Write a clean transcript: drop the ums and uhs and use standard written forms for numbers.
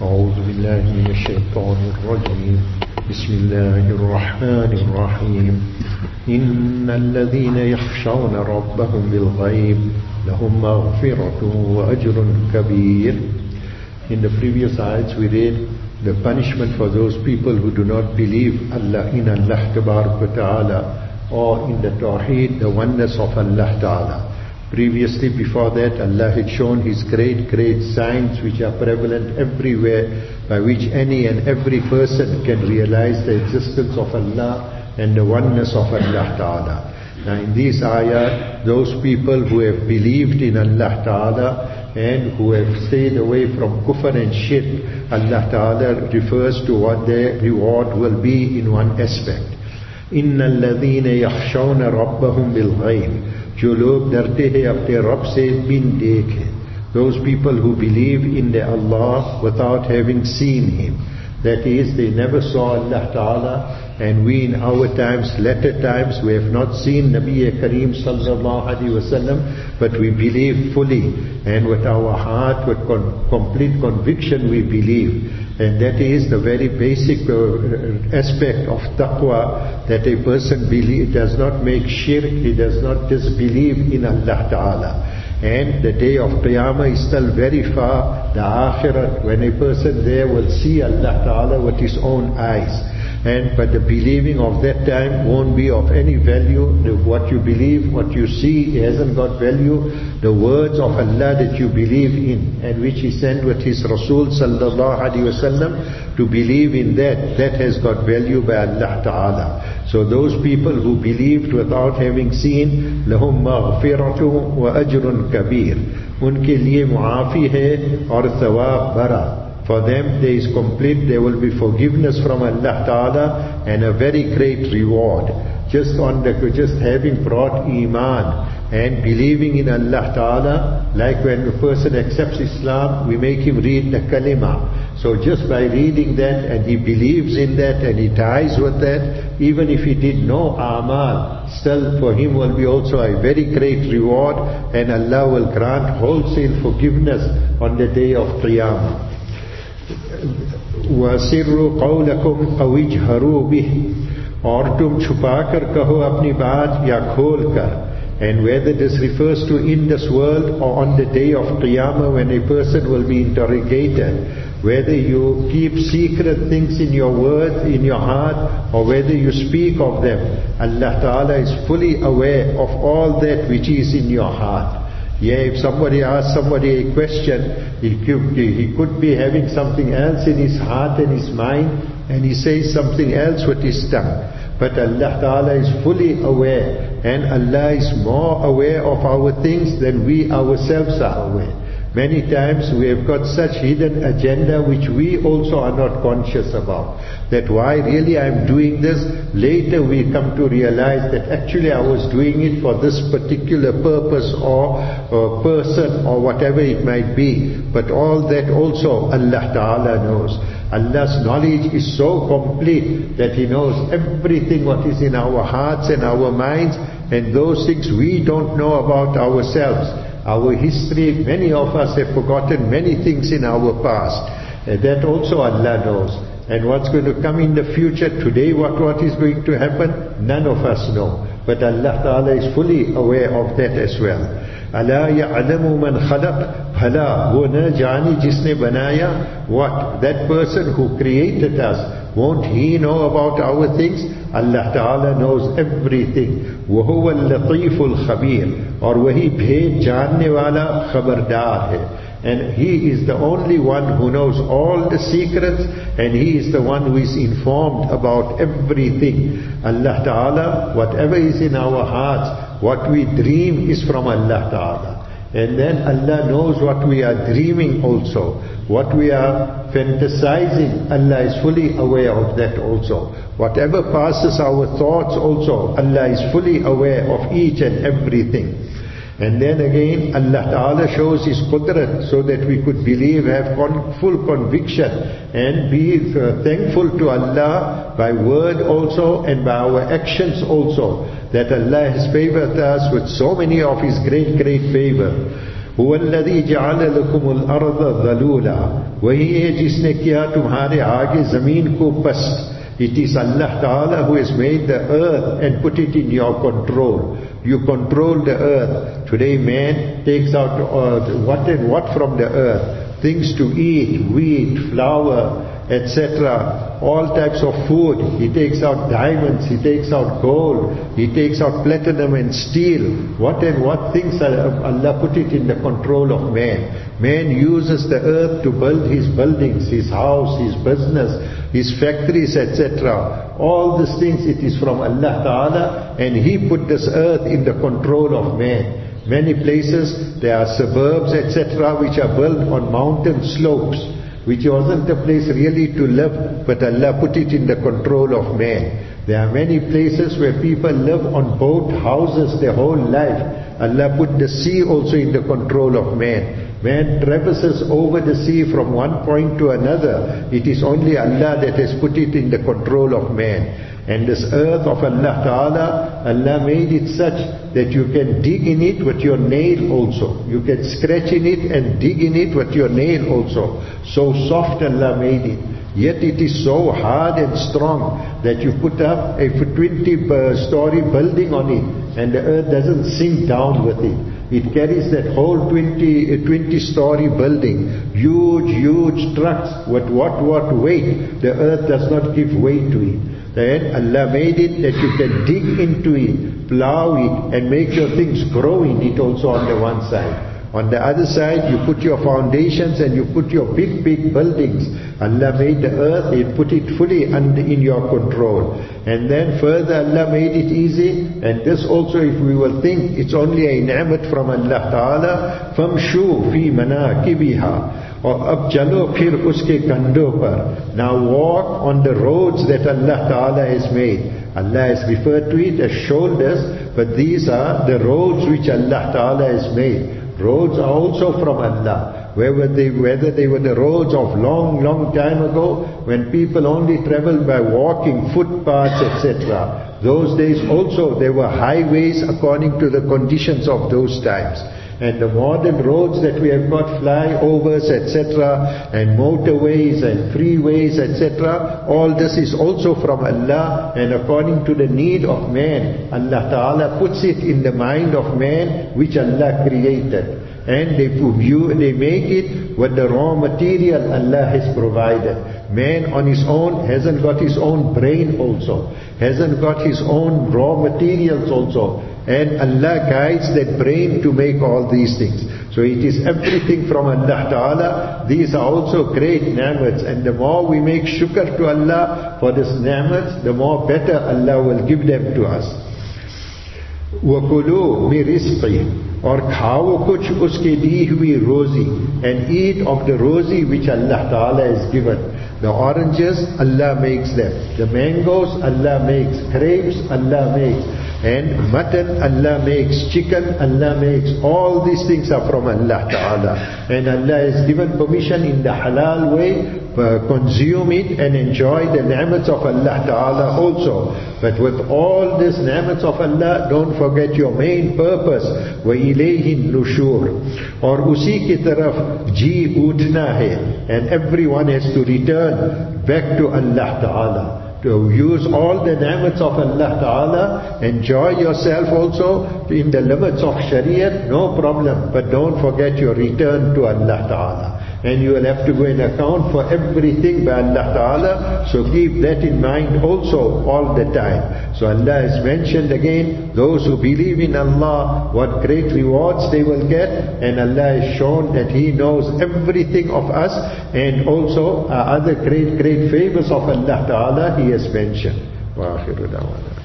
أعوذ بالله من الشيطان الرجيم بسم الله الرحمن الرحيم إن الذين يخشون ربهم بالغيب لهم مغفرة وأجر كبير. In the previous ayats we read the punishment for those people who do not believe in Allah Tabarak wa Ta'ala or in the Tawheed, the oneness of Allah Ta'ala. Previously, before that, Allah had shown His great signs which are prevalent everywhere, by which any and every person can realize the existence of Allah and the oneness of Allah Ta'ala. Now in these ayat, those people who have believed in Allah Ta'ala and who have stayed away from kufr and shirk, Allah Ta'ala refers to what their reward will be in one aspect. إِنَّ الَّذِينَ يَخْشَوْنَ رَبَّهُمْ بِالْغَيْبِ जो लोग डरते हैं अपने रब से बिन देखे. Those people who believe in their Allah without having seen Him. That is, they never saw Allah Ta'ala, and we in our times, latter times, we have not seen Nabi Kareem Sallallahu Alaihi Wasallam, but we believe fully, and with our heart, with complete conviction we believe. And that is the very basic aspect of taqwa, that a person does not make shirk, he does not disbelieve in Allah Ta'ala. And the day of Qiyamah is still very far, the Akhirat, when a person there will see Allah Ta'ala with his own eyes. But the believing of that time won't be of any value. What you believe, what you see, hasn't got value. The words of Allah that you believe in, and which He sent with His Rasul Sallallahu Alaihi Wasallam, to believe in that has got value by Allah Ta'ala. So those people who believed without having seen, لَهُمْ مَغْفِرَةٌ وَأَجْرٌ كَبِيرٌ, उनके लिए मुआफ़ी है और सवाब बड़ा. For them there will be forgiveness from Allah Ta'ala and a very great reward. Just having brought Iman and believing in Allah Ta'ala, like when a person accepts Islam, we make him read the kalima. So just by reading that, and he believes in that and he dies with that, even if he did no amal, still for him will be also a very great reward, and Allah will grant wholesale forgiveness on the day of Qiyamah. وَسِرُّوا قَوْلَكُمْ أَوْ اجْهَرُوا بِهِ, और तुम छुपा कर कहो अपनी बात या खोल कर. And whether this refers to in this world or on the day of Qiyamah, when a person will be interrogated, whether you keep secret things in your words, in your heart, or whether you speak of them, Allah Ta'ala is fully aware of all that which is in your heart. Yeah, if somebody asks somebody a question, he could be having something else in his heart and his mind, and he says something else with his tongue. But Allah Ta'ala is fully aware, and Allah is more aware of our things than we ourselves are aware. Many times we have got such hidden agenda which we also are not conscious about. That why really I am doing this, later we come to realize that actually I was doing it for this particular purpose or person or whatever it might be. But all that also Allah Ta'ala knows. Allah's knowledge is so complete that He knows everything what is in our hearts and our minds, and those things we don't know about ourselves. Our history, many of us have forgotten many things in our past. That also Allah knows. And what's going to come in the future, today what is going to happen, none of us know. But Allah Ta'ala is fully aware of that as well. أَلَا يَعْلَمُ مَنْ خَلَقَ, بھلا وہ نہ جانی جس نے بنایا. What? That person who created us, won't He know about our things? Allah Ta'ala knows everything. وَهُوَ اللَّطِيفُ الْخَبِيرُ, اور وہی بھید جاننے والا خبردار ہے. And He is the only one who knows all the secrets, and He is the one who is informed about everything. Allah Ta'ala, whatever is in our hearts, what we dream is from Allah Ta'ala. And then Allah knows what we are dreaming also. What we are fantasizing, Allah is fully aware of that also. Whatever passes our thoughts also, Allah is fully aware of each and everything. And then again, Allah Ta'ala shows His qudrat so that we could believe, have full conviction, and be thankful to Allah by word also and by our actions also, that Allah has favored us with so many of His great favor. هو الذي جعل لكم الأرض ذلولا, वही है जिसने किया तुम्हारे आगे जमीन को पस्त. It is Allah Ta'ala who has made the earth and put it in your control. You control the earth. Today man takes out what and what from the earth. Things to eat, wheat, flour, etc. All types of food. He takes out diamonds, he takes out gold, he takes out platinum and steel. What and what things Allah put it in the control of man. Man uses the earth to build his buildings, his house, his business, his factories, etc. All these things, it is from Allah Ta'ala, and He put this earth in the control of man. Many places there are suburbs, etc., which are built on mountain slopes, which wasn't a place really to live, but Allah put it in the control of man. There are many places where people live on boat houses their whole life. Allah put the sea also in the control of man. Man traverses over the sea from one point to another. It is only Allah that has put it in the control of man. And this earth of Allah Ta'ala, Allah made it such that you can dig in it with your nail also. You can scratch in it and dig in it with your nail also. So soft Allah made it. Yet it is so hard and strong that you put up a 20-story building on it and the earth doesn't sink down with it. It carries that whole 20-story building, huge trucks with what weight. The earth does not give weight to it. Then Allah made it that you can dig into it, plow it, and make your things grow in it also on the one side. On the other side, you put your foundations and you put your big buildings. Allah made the earth, He put it fully in your control. And then further Allah made it easy. And this also, if we will think, it's only a ni'mat from Allah Ta'ala. فَمْشُوا فِي مَنَاكِبِهَا, or ab chalo phir uske kando par. Now walk on the roads that Allah Ta'ala has made. Allah has referred to it as shoulders, but these are the roads which Allah Ta'ala has made. Roads are also from Allah. Whether they were the roads of long time ago, when people only traveled by walking, footpaths, etc. Those days also there were highways according to the conditions of those times. And the modern roads that we have got, flyovers, etc., and motorways and freeways, etc., all this is also from Allah, and according to the need of man, Allah Ta'ala puts it in the mind of man, which Allah created. And they make it with the raw material Allah has provided. Man on his own hasn't got his own brain also, hasn't got his own raw materials also. And Allah guides that brain to make all these things. So it is everything from Allah Ta'ala. These are also great ni'mats, and the more we make shukr to Allah for this ni'mats, the more better Allah will give them to us. وَكُلُوا مِن رِزْقِهِ, और खाओ कुछ उसके दी हुई रोजी, and eat of the rozi which Allah Ta'ala has given. The oranges, Allah makes them. The mangoes, Allah makes. Grapes, Allah makes. And mutton, Allah makes. Chicken, Allah makes. All these things are from Allah Ta'ala. And Allah has given permission in the halal way, consume it and enjoy the ni'mats of Allah Ta'ala also. But with all these ni'mats of Allah, don't forget your main purpose. وَإِلَيْهِ النُّشُورِ, और उसी की तरफ जी उठना है. And everyone has to return back to Allah Ta'ala. To use all the ni'mats of Allah Ta'ala, enjoy yourself also in the limits of Shariat, no problem. But don't forget your return to Allah Ta'ala. And you will have to go and account for everything by Allah Ta'ala. So keep that in mind also all the time. So Allah has mentioned again, those who believe in Allah, what great rewards they will get. And Allah has shown that He knows everything of us. And also other great favors of Allah Ta'ala He has mentioned. Wa akhiru da'wana.